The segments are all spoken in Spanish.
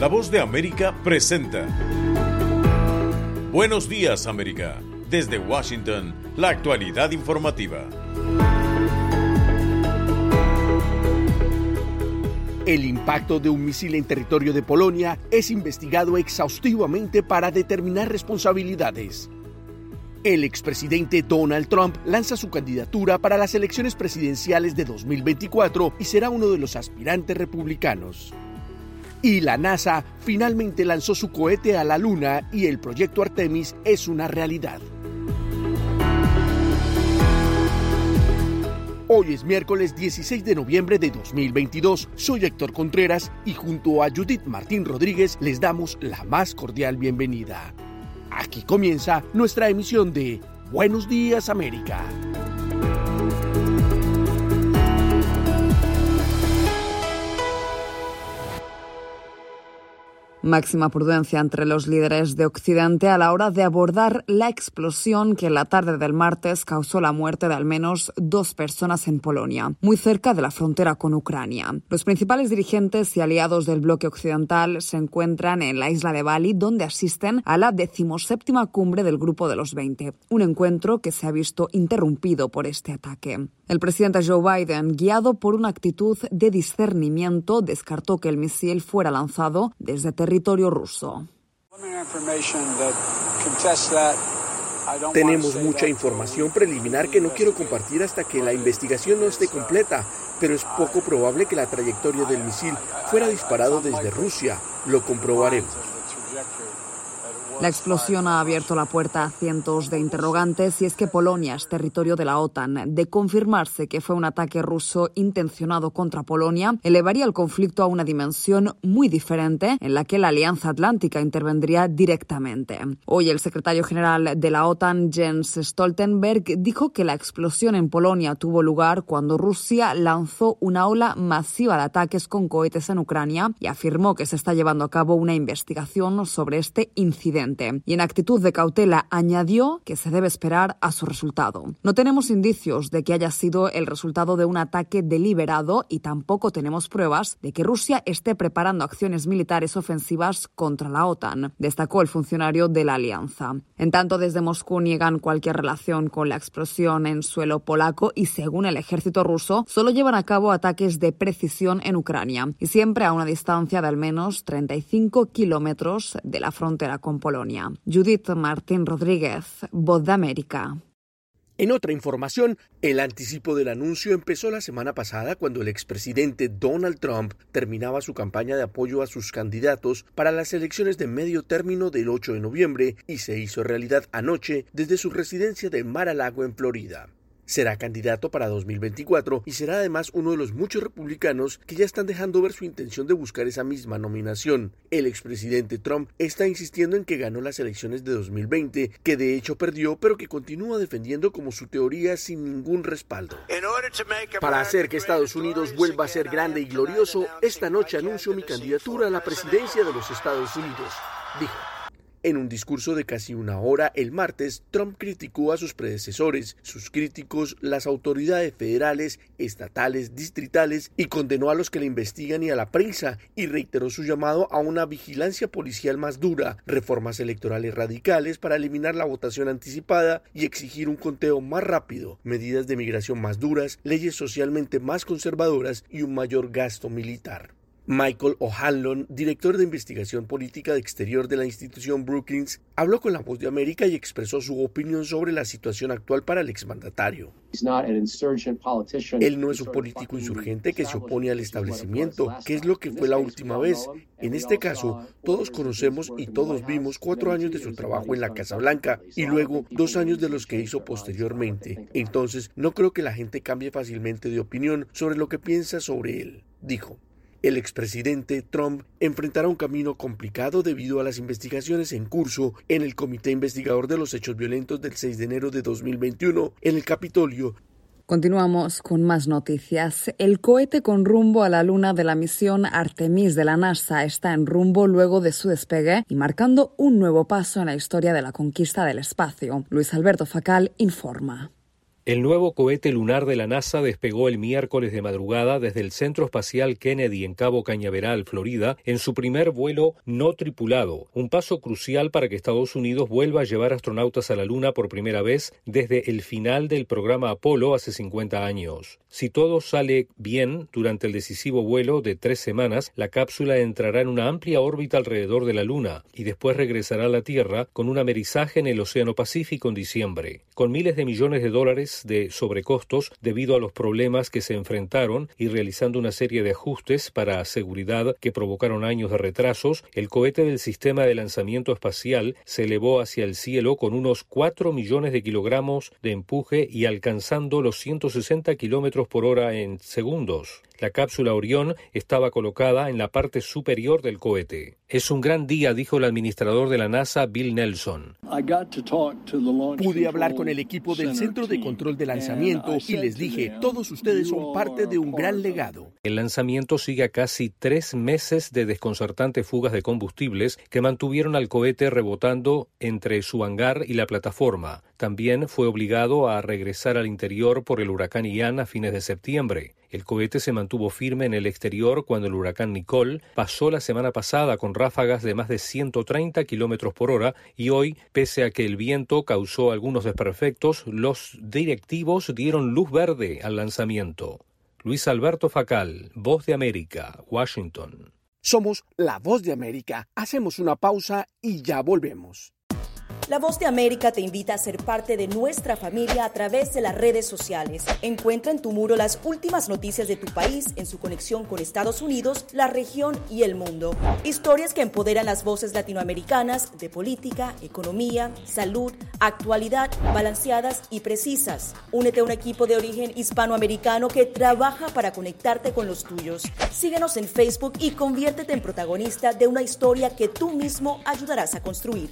La Voz de América presenta Buenos Días, América. Desde Washington, la actualidad informativa. El impacto de un misil en territorio de Polonia es investigado exhaustivamente para determinar responsabilidades. El expresidente Donald Trump lanza su candidatura para las elecciones presidenciales de 2024 y será uno de los aspirantes republicanos. Y la NASA finalmente lanzó su cohete a la Luna y el proyecto Artemis es una realidad. Hoy es miércoles 16 de noviembre de 2022. Soy Héctor Contreras y junto a Judith Martín Rodríguez les damos la más cordial bienvenida. Aquí comienza nuestra emisión de Buenos Días, América. Máxima prudencia entre los líderes de Occidente a la hora de abordar la explosión que en la tarde del martes causó la muerte de al menos 2 personas en Polonia, muy cerca de la frontera con Ucrania. Los principales dirigentes y aliados del bloque occidental se encuentran en la isla de Bali, donde asisten a la 17ª cumbre del Grupo de los 20, un encuentro que se ha visto interrumpido por este ataque. El presidente Joe Biden, guiado por una actitud de discernimiento, descartó que el misil fuera lanzado desde territorio ruso. Tenemos mucha información preliminar que no quiero compartir hasta que la investigación no esté completa, pero es poco probable que la trayectoria del misil fuera disparado desde Rusia. Lo comprobaremos. La explosión ha abierto la puerta a cientos de interrogantes si es que Polonia es territorio de la OTAN. De confirmarse que fue un ataque ruso intencionado contra Polonia, elevaría el conflicto a una dimensión muy diferente en la que la Alianza Atlántica intervendría directamente. Hoy el secretario general de la OTAN, Jens Stoltenberg, dijo que la explosión en Polonia tuvo lugar cuando Rusia lanzó una ola masiva de ataques con cohetes en Ucrania y afirmó que se está llevando a cabo una investigación sobre este incidente. Y en actitud de cautela añadió que se debe esperar a su resultado. No tenemos indicios de que haya sido el resultado de un ataque deliberado y tampoco tenemos pruebas de que Rusia esté preparando acciones militares ofensivas contra la OTAN, destacó el funcionario de la alianza. En tanto, desde Moscú niegan cualquier relación con la explosión en suelo polaco y, según el ejército ruso, solo llevan a cabo ataques de precisión en Ucrania y siempre a una distancia de al menos 35 kilómetros de la frontera con Polonia. Judith Martín Rodríguez, Voz de América. En otra información, el anticipo del anuncio empezó la semana pasada cuando el expresidente Donald Trump terminaba su campaña de apoyo a sus candidatos para las elecciones de medio término del 8 de noviembre y se hizo realidad anoche desde su residencia de Mar-a-Lago en Florida. Será candidato para 2024 y será además uno de los muchos republicanos que ya están dejando ver su intención de buscar esa misma nominación. El expresidente Trump está insistiendo en que ganó las elecciones de 2020, que de hecho perdió, pero que continúa defendiendo como su teoría sin ningún respaldo. Para hacer que Estados Unidos vuelva a ser grande y glorioso, esta noche anuncio mi candidatura a la presidencia de los Estados Unidos, dijo. En un discurso de casi una hora el martes, Trump criticó a sus predecesores, sus críticos, las autoridades federales, estatales, distritales y condenó a los que le investigan y a la prensa y reiteró su llamado a una vigilancia policial más dura, reformas electorales radicales para eliminar la votación anticipada y exigir un conteo más rápido, medidas de migración más duras, leyes socialmente más conservadoras y un mayor gasto militar. Michael O'Hanlon, director de investigación política de exterior de la institución Brookings, habló con La Voz de América y expresó su opinión sobre la situación actual para el exmandatario. Él no es un político insurgente que se opone al establecimiento, que es lo que fue la última vez. En este caso, todos conocemos y todos vimos 4 años de su trabajo en la Casa Blanca y luego 2 años de los que hizo posteriormente. Entonces, no creo que la gente cambie fácilmente de opinión sobre lo que piensa sobre él, dijo. El expresidente Trump enfrentará un camino complicado debido a las investigaciones en curso en el Comité Investigador de los Hechos Violentos del 6 de enero de 2021 en el Capitolio. Continuamos con más noticias. El cohete con rumbo a la Luna de la misión Artemis de la NASA está en rumbo luego de su despegue y marcando un nuevo paso en la historia de la conquista del espacio. Luis Alberto Facal informa. El nuevo cohete lunar de la NASA despegó el miércoles de madrugada desde el Centro Espacial Kennedy en Cabo Cañaveral, Florida, en su primer vuelo no tripulado, un paso crucial para que Estados Unidos vuelva a llevar astronautas a la Luna por primera vez desde el final del programa Apolo hace 50 años. Si todo sale bien, durante el decisivo vuelo de 3 semanas, la cápsula entrará en una amplia órbita alrededor de la Luna y después regresará a la Tierra con un amerizaje en el Océano Pacífico en diciembre. Con miles de millones de dólares de sobrecostos debido a los problemas que se enfrentaron y realizando una serie de ajustes para seguridad que provocaron años de retrasos, el cohete del sistema de lanzamiento espacial se elevó hacia el cielo con unos 4 millones de kilogramos de empuje y alcanzando los 160 kilómetros por hora en segundos. La cápsula Orión estaba colocada en la parte superior del cohete. Es un gran día, dijo el administrador de la NASA, Bill Nelson. Pude hablar con el equipo del Centro de Control de Lanzamiento y les dije, todos ustedes son parte de un gran legado. El lanzamiento sigue a casi 3 meses de desconcertantes fugas de combustibles que mantuvieron al cohete rebotando entre su hangar y la plataforma. También fue obligado a regresar al interior por el huracán Ian a fines de septiembre. El cohete se mantuvo firme en el exterior cuando el huracán Nicole pasó la semana pasada con ráfagas de más de 130 kilómetros por hora y hoy, pese a que el viento causó algunos desperfectos, los directivos dieron luz verde al lanzamiento. Luis Alberto Facal, Voz de América, Washington. Somos La Voz de América. Hacemos una pausa y ya volvemos. La Voz de América te invita a ser parte de nuestra familia a través de las redes sociales. Encuentra en tu muro las últimas noticias de tu país en su conexión con Estados Unidos, la región y el mundo. Historias que empoderan las voces latinoamericanas de política, economía, salud, actualidad, balanceadas y precisas. Únete a un equipo de origen hispanoamericano que trabaja para conectarte con los tuyos. Síguenos en Facebook y conviértete en protagonista de una historia que tú mismo ayudarás a construir.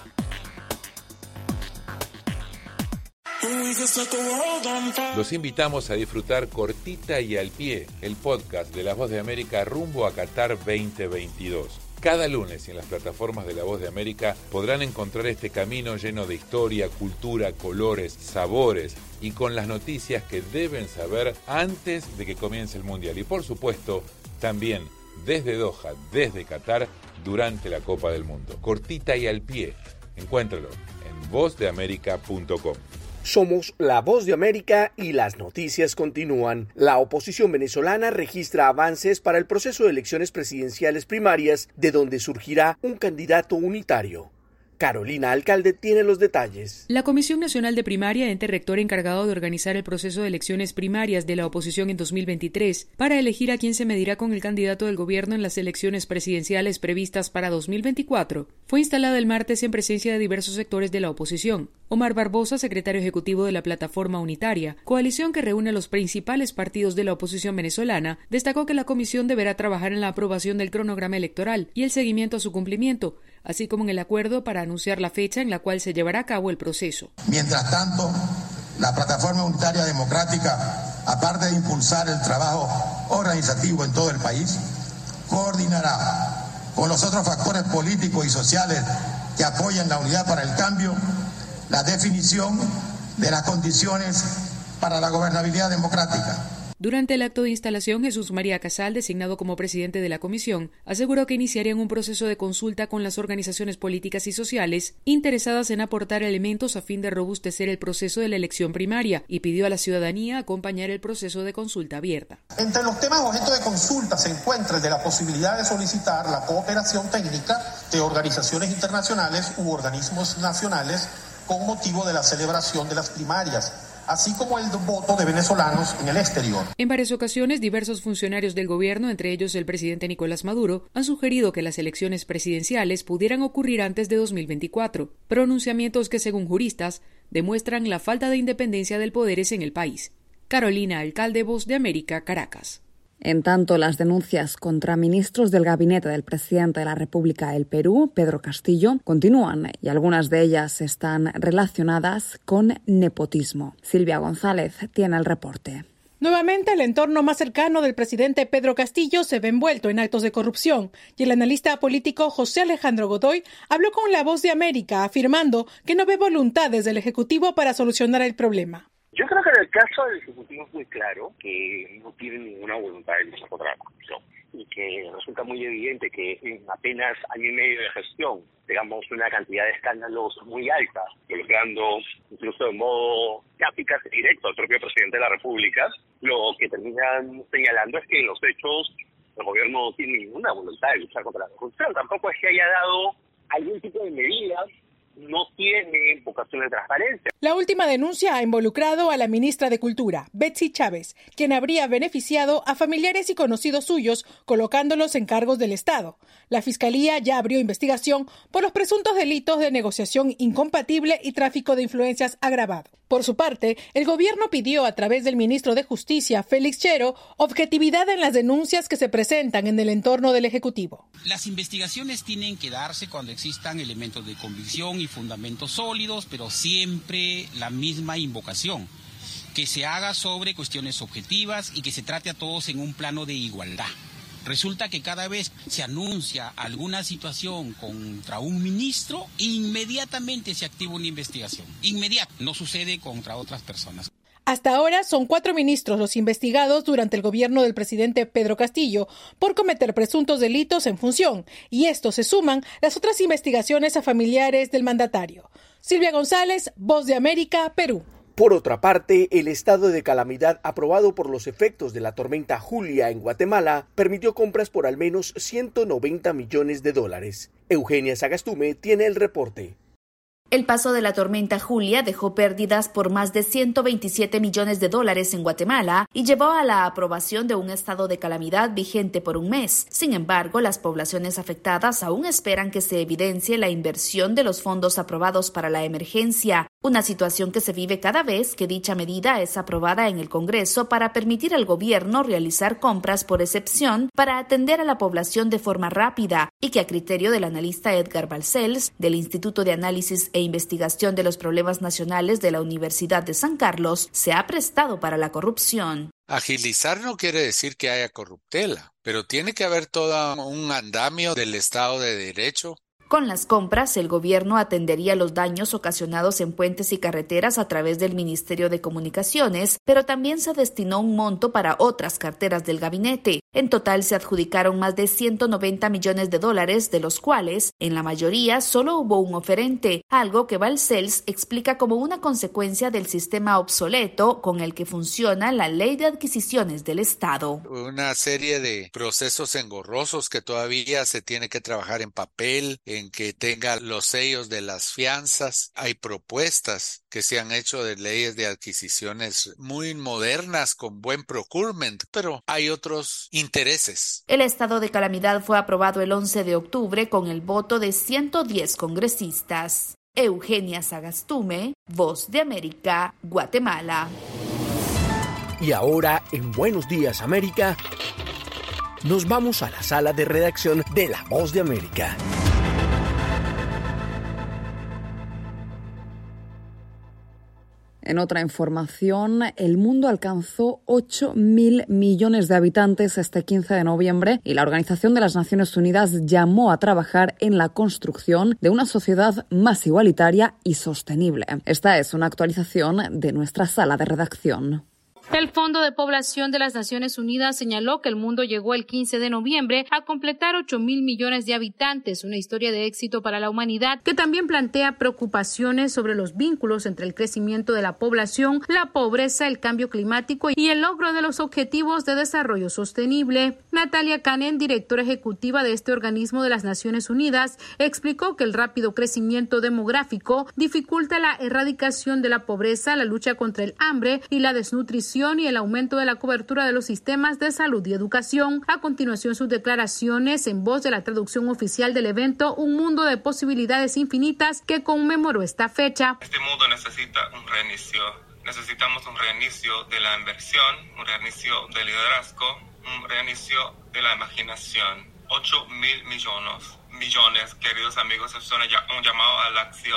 Los invitamos a disfrutar Cortita y al Pie, el podcast de La Voz de América rumbo a Qatar 2022. Cada lunes en las plataformas de La Voz de América podrán encontrar este camino lleno de historia, cultura, colores, sabores y con las noticias que deben saber antes de que comience el Mundial. Y por supuesto, también desde Doha, desde Qatar, durante la Copa del Mundo. Cortita y al Pie. Encuéntralo en vozdeamerica.com. Somos La Voz de América y las noticias continúan. La oposición venezolana registra avances para el proceso de elecciones presidenciales primarias, de donde surgirá un candidato unitario. Carolina Alcalde tiene los detalles. La Comisión Nacional de Primaria, ente rector encargado de organizar el proceso de elecciones primarias de la oposición en 2023, para elegir a quién se medirá con el candidato del gobierno en las elecciones presidenciales previstas para 2024, fue instalada el martes en presencia de diversos sectores de la oposición. Omar Barbosa, secretario ejecutivo de la Plataforma Unitaria, coalición que reúne a los principales partidos de la oposición venezolana, destacó que la comisión deberá trabajar en la aprobación del cronograma electoral y el seguimiento a su cumplimiento, así como en el acuerdo para anunciar la fecha en la cual se llevará a cabo el proceso. Mientras tanto, la Plataforma Unitaria Democrática, aparte de impulsar el trabajo organizativo en todo el país, coordinará con los otros factores políticos y sociales que apoyan la unidad para el cambio, la definición de las condiciones para la gobernabilidad democrática. Durante el acto de instalación, Jesús María Casal, designado como presidente de la comisión, aseguró que iniciarían un proceso de consulta con las organizaciones políticas y sociales interesadas en aportar elementos a fin de robustecer el proceso de la elección primaria y pidió a la ciudadanía acompañar el proceso de consulta abierta. Entre los temas objeto de consulta se encuentra el de la posibilidad de solicitar la cooperación técnica de organizaciones internacionales u organismos nacionales con motivo de la celebración de las primarias, así como el voto de venezolanos en el exterior. En varias ocasiones, diversos funcionarios del gobierno, entre ellos el presidente Nicolás Maduro, han sugerido que las elecciones presidenciales pudieran ocurrir antes de 2024, pronunciamientos que, según juristas, demuestran la falta de independencia del poderes en el país. Carolina Alcalde, Voz de América, Caracas. En tanto, las denuncias contra ministros del gabinete del presidente de la República del Perú, Pedro Castillo, continúan y algunas de ellas están relacionadas con nepotismo. Silvia González tiene el reporte. Nuevamente, el entorno más cercano del presidente Pedro Castillo se ve envuelto en actos de corrupción y el analista político José Alejandro Godoy habló con La Voz de América afirmando que no ve voluntades del Ejecutivo para solucionar el problema. Yo creo que en el caso del Ejecutivo es muy claro que no tiene ninguna voluntad de luchar contra la corrupción y que resulta muy evidente que en apenas año y medio de gestión digamos una cantidad de escándalos muy alta, involucrando incluso de modo eficaz y directo al propio presidente de la República, lo que terminan señalando es que en los hechos el gobierno no tiene ninguna voluntad de luchar contra la corrupción. Tampoco es que haya dado algún tipo de medidas, no tiene vocación de transparencia. La última denuncia ha involucrado a la ministra de Cultura, Betsy Chávez, quien habría beneficiado a familiares y conocidos suyos colocándolos en cargos del Estado. La Fiscalía ya abrió investigación por los presuntos delitos de negociación incompatible y tráfico de influencias agravado. Por su parte, el gobierno pidió a través del ministro de Justicia, Félix Chero, objetividad en las denuncias que se presentan en el entorno del Ejecutivo. Las investigaciones tienen que darse cuando existan elementos de convicción y fundamentos sólidos, pero siempre la misma invocación, que se haga sobre cuestiones objetivas y que se trate a todos en un plano de igualdad. Resulta que cada vez se anuncia alguna situación contra un ministro, inmediatamente se activa una investigación. Inmediato. No sucede contra otras personas. Hasta ahora son 4 ministros los investigados durante el gobierno del presidente Pedro Castillo por cometer presuntos delitos en función, y esto se suman las otras investigaciones a familiares del mandatario. Silvia González, Voz de América, Perú. Por otra parte, el estado de calamidad aprobado por los efectos de la tormenta Julia en Guatemala permitió compras por al menos $190 millones. Eugenia Sagastume tiene el reporte. El paso de la tormenta Julia dejó pérdidas por más de $127 millones en Guatemala y llevó a la aprobación de un estado de calamidad vigente por un mes. Sin embargo, las poblaciones afectadas aún esperan que se evidencie la inversión de los fondos aprobados para la emergencia, una situación que se vive cada vez que dicha medida es aprobada en el Congreso para permitir al gobierno realizar compras por excepción para atender a la población de forma rápida y que a criterio del analista Edgar Balcells del Instituto de Análisis e Investigación de los Problemas Nacionales de la Universidad de San Carlos se ha prestado para la corrupción. Agilizar no quiere decir que haya corruptela, pero tiene que haber todo un andamio del Estado de Derecho. Con las compras, el gobierno atendería los daños ocasionados en puentes y carreteras a través del Ministerio de Comunicaciones, pero también se destinó un monto para otras carteras del gabinete. En total se adjudicaron más de $190 millones, de los cuales, en la mayoría, solo hubo un oferente, algo que Balcells explica como una consecuencia del sistema obsoleto con el que funciona la Ley de Adquisiciones del Estado. Una serie de procesos engorrosos que todavía se tiene que trabajar en papel, en que tenga los sellos de las fianzas. Hay propuestas que se han hecho de leyes de adquisiciones muy modernas con buen procurement, pero hay otros intereses. El estado de calamidad fue aprobado el 11 de octubre con el voto de 110 congresistas. Eugenia Sagastume, Voz de América, Guatemala. Y ahora, en Buenos Días América, nos vamos a la sala de redacción de La Voz de América. En otra información, el mundo alcanzó 8.000 millones de habitantes este 15 de noviembre y la Organización de las Naciones Unidas llamó a trabajar en la construcción de una sociedad más igualitaria y sostenible. Esta es una actualización de nuestra sala de redacción. El Fondo de Población de las Naciones Unidas señaló que el mundo llegó el 15 de noviembre a completar 8.000 millones de habitantes, una historia de éxito para la humanidad que también plantea preocupaciones sobre los vínculos entre el crecimiento de la población, la pobreza, el cambio climático y el logro de los objetivos de desarrollo sostenible. Natalia Kanen, directora ejecutiva de este organismo de las Naciones Unidas, explicó que el rápido crecimiento demográfico dificulta la erradicación de la pobreza, la lucha contra el hambre y la desnutrición y el aumento de la cobertura de los sistemas de salud y educación. A continuación, sus declaraciones en voz de la traducción oficial del evento Un Mundo de Posibilidades Infinitas, que conmemoró esta fecha. Este mundo necesita un reinicio. Necesitamos un reinicio de la inversión, un reinicio del liderazgo, un reinicio de la imaginación. 8.000 millones, queridos amigos, es un llamado a la acción.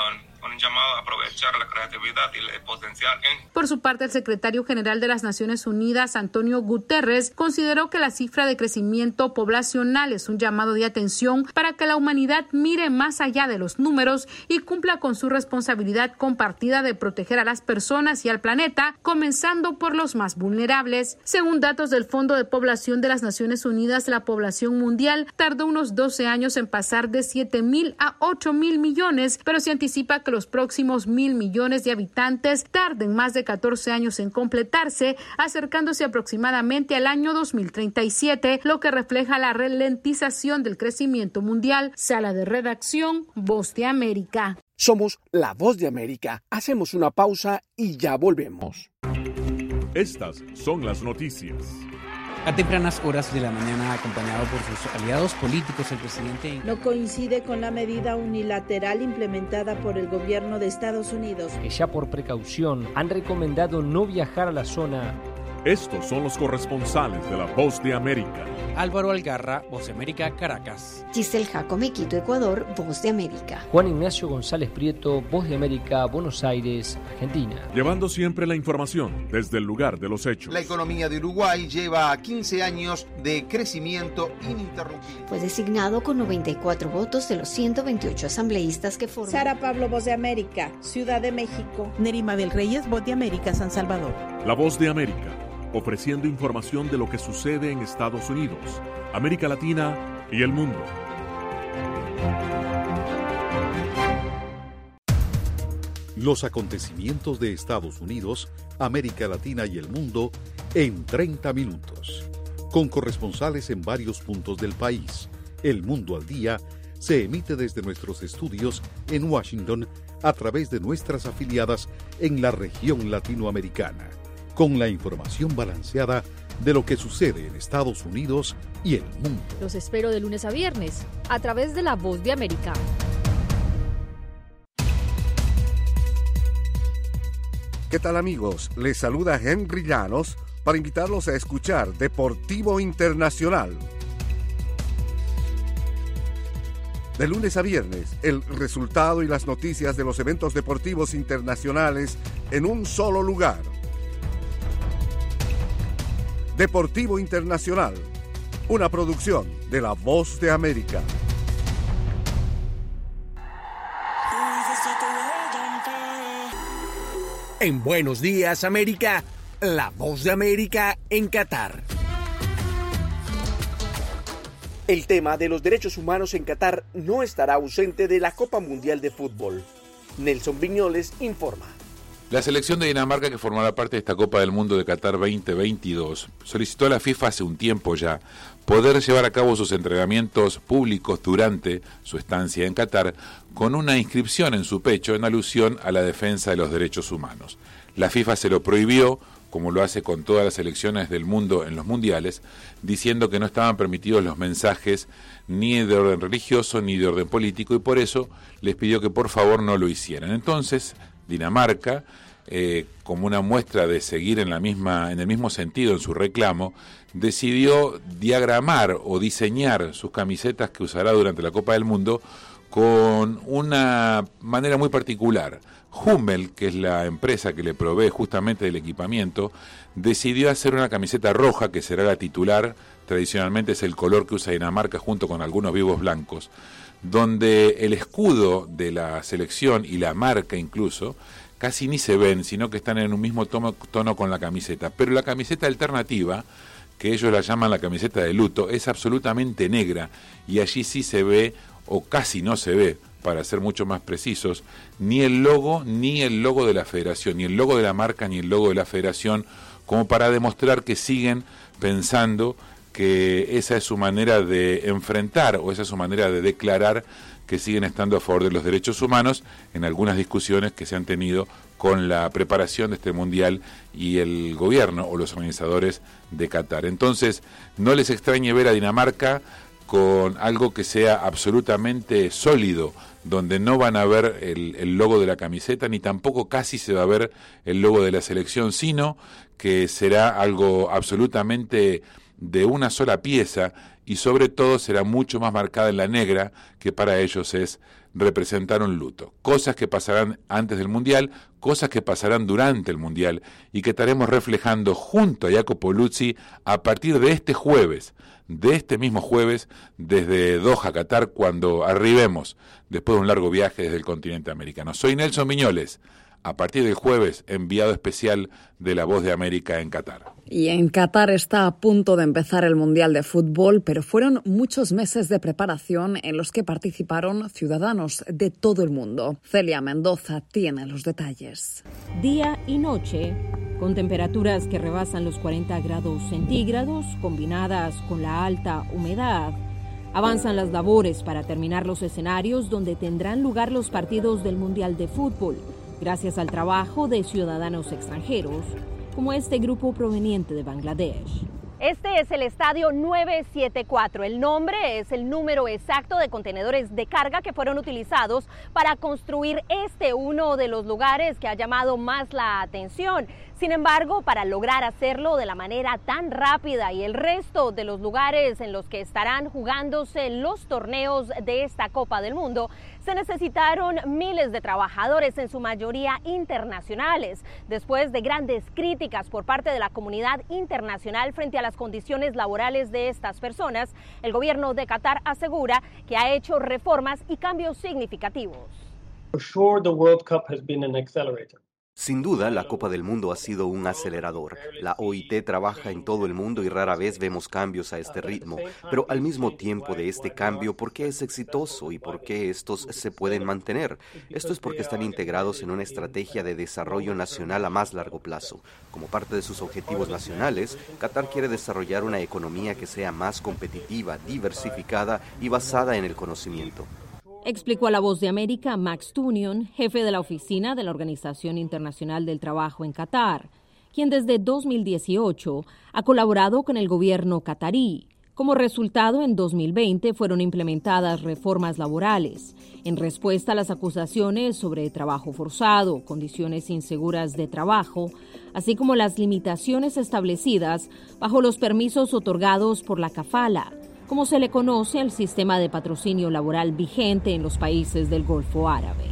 con un llamado a aprovechar la creatividad y el potencial en... Por su parte, el secretario general de las Naciones Unidas, Antonio Guterres, consideró que la cifra de crecimiento poblacional es un llamado de atención para que la humanidad mire más allá de los números y cumpla con su responsabilidad compartida de proteger a las personas y al planeta, comenzando por los más vulnerables. Según datos del Fondo de Población de las Naciones Unidas, la población mundial tardó unos 12 años en pasar de 7.000 a 8.000 millones, pero se anticipa que los próximos 1.000 millones de habitantes tarden más de 14 años en completarse, acercándose aproximadamente al año 2037, lo que refleja la ralentización del crecimiento mundial. Sala de redacción, Voz de América. Somos La Voz de América. Hacemos una pausa y ya volvemos. Estas son las noticias. A tempranas horas de la mañana, acompañado por sus aliados políticos, el presidente no coincide con la medida unilateral implementada por el gobierno de Estados Unidos, que ya por precaución han recomendado no viajar a la zona. Estos son los corresponsales de La Voz de América. Álvaro Algarra, Voz de América, Caracas. Giselle Jacome, Quito, Ecuador, Voz de América. Juan Ignacio González Prieto, Voz de América, Buenos Aires, Argentina. Llevando siempre la información desde el lugar de los hechos. La economía de Uruguay lleva 15 años de crecimiento ininterrumpido. Fue designado con 94 votos de los 128 asambleístas que forman. Sara Pablo, Voz de América, Ciudad de México. Nerima Bel Reyes, Voz de América, San Salvador. La Voz de América, ofreciendo información de lo que sucede en Estados Unidos, América Latina y el mundo. Los acontecimientos de Estados Unidos, América Latina y el mundo en 30 minutos. Con corresponsales en varios puntos del país. El Mundo al Día se emite desde nuestros estudios en Washington a través de nuestras afiliadas en la región latinoamericana, con la información balanceada de lo que sucede en Estados Unidos y el mundo. Los espero de lunes a viernes, a través de La Voz de América. ¿Qué tal, amigos? Les saluda Henry Llanos para invitarlos a escuchar Deportivo Internacional. De lunes a viernes, el resultado y las noticias de los eventos deportivos internacionales en un solo lugar. Deportivo Internacional, una producción de La Voz de América. En Buenos Días, América, La Voz de América en Qatar. El tema de los derechos humanos en Qatar no estará ausente de la Copa Mundial de Fútbol. Nelson Viñoles informa. La selección de Dinamarca, que formará parte de esta Copa del Mundo de Qatar 2022, solicitó a la FIFA hace un tiempo ya poder llevar a cabo sus entrenamientos públicos durante su estancia en Qatar con una inscripción en su pecho en alusión a la defensa de los derechos humanos. La FIFA se lo prohibió, como lo hace con todas las selecciones del mundo en los mundiales, diciendo que no estaban permitidos los mensajes ni de orden religioso ni de orden político, y por eso les pidió que por favor no lo hicieran. Entonces, Dinamarca, como una muestra de seguir en el mismo sentido en su reclamo, decidió diagramar o diseñar sus camisetas que usará durante la Copa del Mundo con una manera muy particular. Hummel, que es la empresa que le provee justamente del equipamiento, decidió hacer una camiseta roja, que será la titular, tradicionalmente es el color que usa Dinamarca junto con algunos vivos blancos, donde el escudo de la selección y la marca incluso casi ni se ven, sino que están en un mismo tono con la camiseta. Pero la camiseta alternativa, que ellos la llaman la camiseta de luto, es absolutamente negra, y allí sí se ve, o casi no se ve, para ser mucho más precisos, ni el logo de la federación, ni el logo de la marca, ni el logo de la federación, como para demostrar que siguen pensando que esa es su manera de enfrentar, o esa es su manera de declarar que siguen estando a favor de los derechos humanos en algunas discusiones que se han tenido con la preparación de este mundial y el gobierno o los organizadores de Qatar. Entonces, no les extrañe ver a Dinamarca con algo que sea absolutamente sólido, donde no van a ver el logo de la camiseta, ni tampoco casi se va a ver el logo de la selección, sino que será algo absolutamente de una sola pieza y sobre todo será mucho más marcada en la negra, que para ellos es representar un luto. Cosas que pasarán antes del Mundial, cosas que pasarán durante el Mundial y que estaremos reflejando junto a Jacopo Luzzi a partir de este jueves, de este mismo jueves, desde Doha, Qatar, cuando arribemos después de un largo viaje desde el continente americano. Soy Nelson Miñoles. A partir del jueves, enviado especial de La Voz de América en Qatar. Y en Qatar está a punto de empezar el Mundial de Fútbol, pero fueron muchos meses de preparación en los que participaron ciudadanos de todo el mundo. Celia Mendoza tiene los detalles. Día y noche, con temperaturas que rebasan los 40 grados centígrados, combinadas con la alta humedad, avanzan las labores para terminar los escenarios donde tendrán lugar los partidos del Mundial de Fútbol, gracias al trabajo de ciudadanos extranjeros, como este grupo proveniente de Bangladesh. Este es el estadio 974. El nombre es el número exacto de contenedores de carga que fueron utilizados para construir uno de los lugares que ha llamado más la atención. Sin embargo, para lograr hacerlo de la manera tan rápida y el resto de los lugares en los que estarán jugándose los torneos de esta Copa del Mundo, se necesitaron miles de trabajadores, en su mayoría internacionales. Después de grandes críticas por parte de la comunidad internacional frente a las condiciones laborales de estas personas, el gobierno de Qatar asegura que ha hecho reformas y cambios significativos. Sin duda, la Copa del Mundo ha sido un acelerador. La OIT trabaja en todo el mundo y rara vez vemos cambios a este ritmo. Pero al mismo tiempo de este cambio, ¿por qué es exitoso y por qué estos se pueden mantener? Esto es porque están integrados en una estrategia de desarrollo nacional a más largo plazo. Como parte de sus objetivos nacionales, Qatar quiere desarrollar una economía que sea más competitiva, diversificada y basada en el conocimiento. Explicó a La Voz de América Max Tunion, jefe de la oficina de la Organización Internacional del Trabajo en Qatar, quien desde 2018 ha colaborado con el gobierno qatarí. Como resultado, en 2020 fueron implementadas reformas laborales en respuesta a las acusaciones sobre trabajo forzado, condiciones inseguras de trabajo, así como las limitaciones establecidas bajo los permisos otorgados por la kafala, como se le conoce al sistema de patrocinio laboral vigente en los países del Golfo Árabe.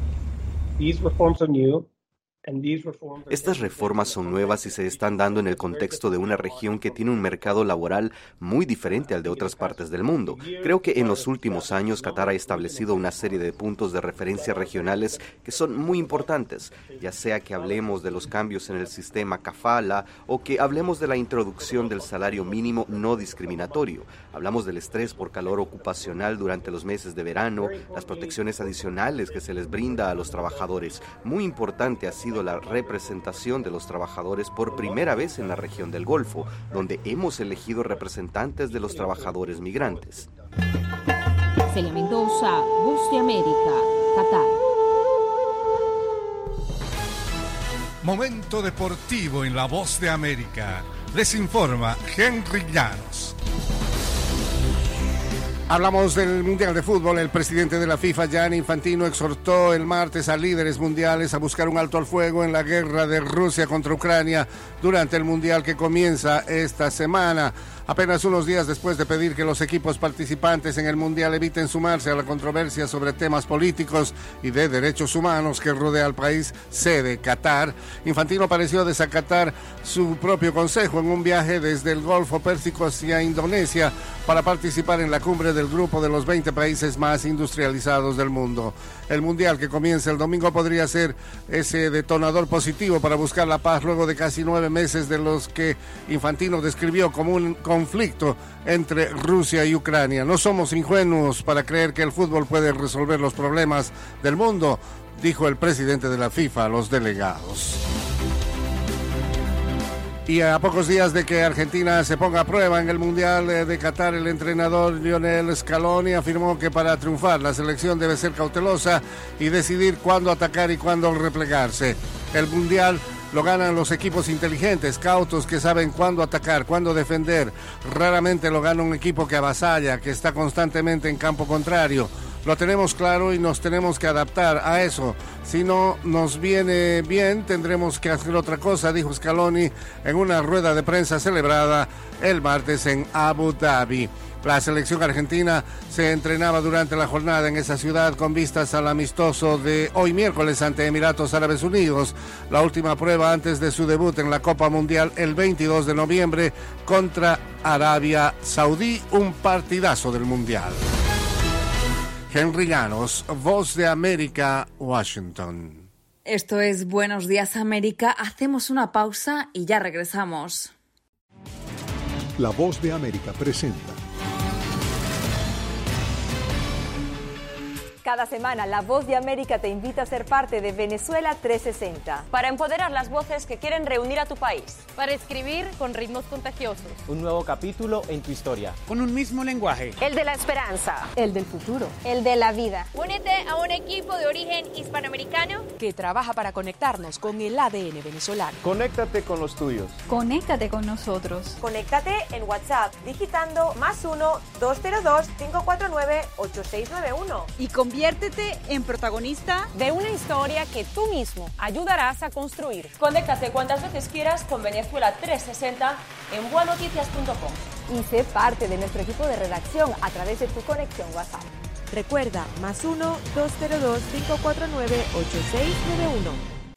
Estas reformas son nuevas y se están dando en el contexto de una región que tiene un mercado laboral muy diferente al de otras partes del mundo. Creo que en los últimos años Qatar ha establecido una serie de puntos de referencia regionales que son muy importantes, ya sea que hablemos de los cambios en el sistema kafala o que hablemos de la introducción del salario mínimo no discriminatorio. Hablamos del estrés por calor ocupacional durante los meses de verano, las protecciones adicionales que se les brinda a los trabajadores. Muy importante ha sido la representación de los trabajadores por primera vez en la región del Golfo, donde hemos elegido representantes de los trabajadores migrantes. Celia Mendoza, Voz de América, Qatar. Momento deportivo en La Voz de América. Les informa Henry Llanos. Hablamos del Mundial de Fútbol. El presidente de la FIFA, Gianni Infantino, exhortó el martes a líderes mundiales a buscar un alto al fuego en la guerra de Rusia contra Ucrania durante el Mundial que comienza esta semana. Apenas unos días después de pedir que los equipos participantes en el Mundial eviten sumarse a la controversia sobre temas políticos y de derechos humanos que rodea al país sede, Qatar, Infantino pareció desacatar su propio consejo en un viaje desde el Golfo Pérsico hacia Indonesia para participar en la cumbre del grupo de los 20 países más industrializados del mundo. El Mundial que comienza el domingo podría ser ese detonador positivo para buscar la paz luego de casi 9 meses de los que Infantino describió como un conflicto entre Rusia y Ucrania. No somos ingenuos para creer que el fútbol puede resolver los problemas del mundo, dijo el presidente de la FIFA a los delegados. Y a pocos días de que Argentina se ponga a prueba en el Mundial de Qatar, el entrenador Lionel Scaloni afirmó que para triunfar la selección debe ser cautelosa y decidir cuándo atacar y cuándo replegarse. El Mundial lo ganan los equipos inteligentes, cautos, que saben cuándo atacar, cuándo defender. Raramente lo gana un equipo que avasalla, que está constantemente en campo contrario. Lo tenemos claro y nos tenemos que adaptar a eso. Si no nos viene bien, tendremos que hacer otra cosa, dijo Scaloni en una rueda de prensa celebrada el martes en Abu Dhabi. La selección argentina se entrenaba durante la jornada en esa ciudad con vistas al amistoso de hoy miércoles ante Emiratos Árabes Unidos, la última prueba antes de su debut en la Copa Mundial el 22 de noviembre contra Arabia Saudí, un partidazo del Mundial. Henry Llanos, Voz de América, Washington. Esto es Buenos Días América, hacemos una pausa y ya regresamos. La Voz de América presenta. Cada semana, La Voz de América te invita a ser parte de Venezuela 360. Para empoderar las voces que quieren reunir a tu país. Para escribir con ritmos contagiosos. Un nuevo capítulo en tu historia. Con un mismo lenguaje. El de la esperanza. El del futuro. El de la vida. Únete a un equipo de origen hispanoamericano que trabaja para conectarnos con el ADN venezolano. Conéctate con los tuyos. Conéctate con nosotros. Conéctate en WhatsApp digitando +1 202 549 8691. Y conviértete en protagonista de una historia que tú mismo ayudarás a construir. Conéctate cuantas veces quieras con Venezuela 360 en buenoticias.com. Y sé parte de nuestro equipo de redacción a través de tu conexión WhatsApp. Recuerda, +1 202 549 8691.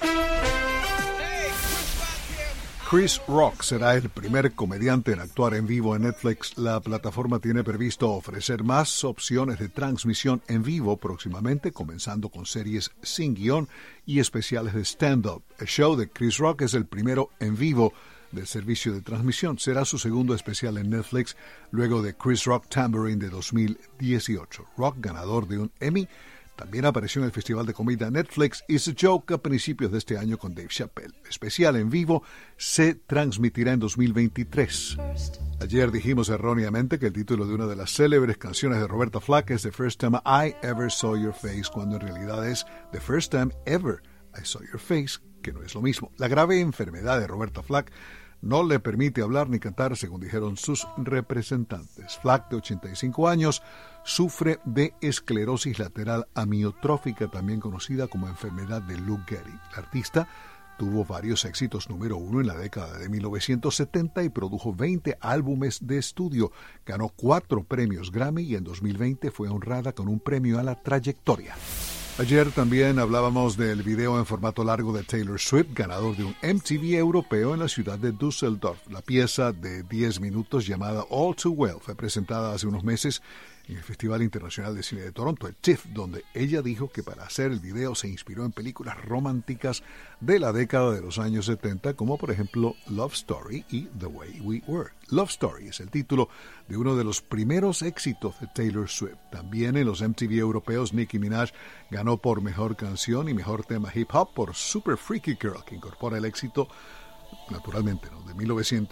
Chris Rock será el primer comediante en actuar en vivo en Netflix. La plataforma tiene previsto ofrecer más opciones de transmisión en vivo próximamente, comenzando con series sin guión y especiales de stand-up. El show de Chris Rock es el primero en vivo del servicio de transmisión. Será su segundo especial en Netflix, luego de Chris Rock Tambourine de 2018. Rock, ganador de un Emmy, también apareció en el Festival de Comedia Netflix It's a Joke a principios de este año con Dave Chappelle. El especial en vivo se transmitirá en 2023. Ayer dijimos erróneamente que el título de una de las célebres canciones de Roberta Flack es The First Time I Ever Saw Your Face, cuando en realidad es The First Time Ever I Saw Your Face, que no es lo mismo. La grave enfermedad de Roberta Flack no le permite hablar ni cantar, según dijeron sus representantes. Flack, de 85 años, sufre de esclerosis lateral amiotrófica, también conocida como enfermedad de Lou Gehrig. La artista tuvo varios éxitos número 1 en la década de 1970 y produjo 20 álbumes de estudio. Ganó 4 premios Grammy y en 2020 fue honrada con un premio a la trayectoria. Ayer también hablábamos del video en formato largo de Taylor Swift, ganador de un MTV europeo en la ciudad de Düsseldorf. La pieza de 10 minutos llamada All Too Well fue presentada hace unos meses en el Festival Internacional de Cine de Toronto, el TIFF, donde ella dijo que para hacer el video se inspiró en películas románticas de la década de los años 70, como por ejemplo Love Story y The Way We Were. Love Story es el título de uno de los primeros éxitos de Taylor Swift. También en los MTV europeos, Nicki Minaj ganó por Mejor Canción y Mejor Tema Hip Hop por Super Freaky Girl, que incorpora el éxito, naturalmente, ¿no?, de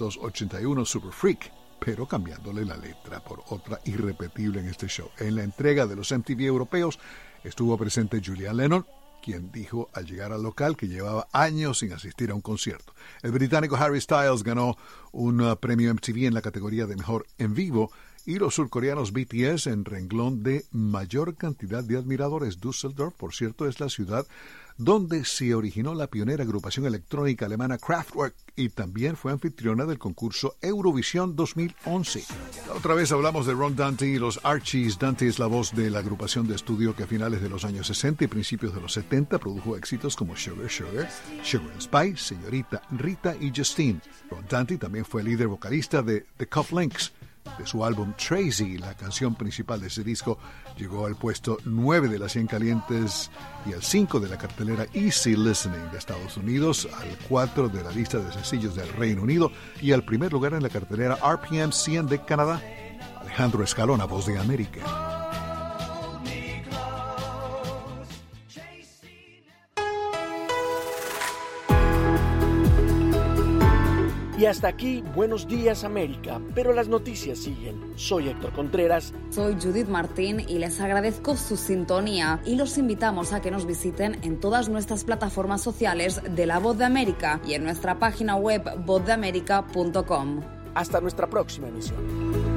1981, Super Freak, pero cambiándole la letra por otra irrepetible en este show. En la entrega de los MTV europeos estuvo presente Julia Lennon, quien dijo al llegar al local que llevaba años sin asistir a un concierto. El británico Harry Styles ganó un premio MTV en la categoría de Mejor en Vivo, y los surcoreanos BTS en renglón de mayor cantidad de admiradores. Düsseldorf, por cierto, es la ciudad donde se originó la pionera agrupación electrónica alemana Kraftwerk y también fue anfitriona del concurso Eurovisión 2011. Otra vez hablamos de Ron Dante y los Archies. Dante es la voz de la agrupación de estudio que a finales de los años 60 y principios de los 70 produjo éxitos como Sugar Sugar, Sugar and Spice, Señorita Rita y Justine. Ron Dante también fue líder vocalista de The Cufflinks. De su álbum Tracy, la canción principal de ese disco llegó al puesto 9 de las 100 calientes y al 5 de la cartelera Easy Listening de Estados Unidos, al 4 de la lista de sencillos del Reino Unido y al primer lugar en la cartelera RPM 100 de Canadá. Alejandro Escalona, Voz de América. Y hasta aquí, Buenos Días América, pero las noticias siguen. Soy Héctor Contreras. Soy Judith Martín y les agradezco su sintonía y los invitamos a que nos visiten en todas nuestras plataformas sociales de La Voz de América y en nuestra página web vozdeamerica.com. Hasta nuestra próxima emisión.